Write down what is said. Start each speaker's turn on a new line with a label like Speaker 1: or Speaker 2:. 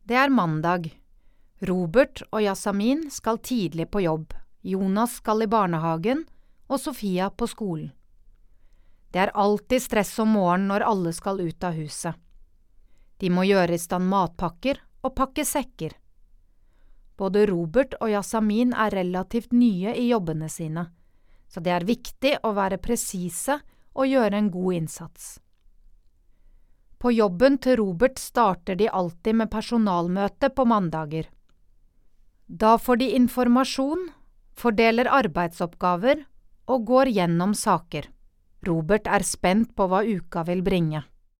Speaker 1: Det er mandag. Robert og Yasamin skal tidlig på jobb, Jonas skal i barnehagen, og Sofia på skolen. Det er alltid stress om morgenen når alle skal ut av huset. De må gjøre i stand matpakker og pakke sekker. Både Robert og Yasamin er relativt nye i jobbene sine, så det er viktig å være presise og gjøre en god innsats. På jobben til Robert starter de alltid med personalmøte på mandager. Da får de informasjon, fordeler arbeidsoppgaver og går gjennom saker. Robert er spent på hva uka vil bringe.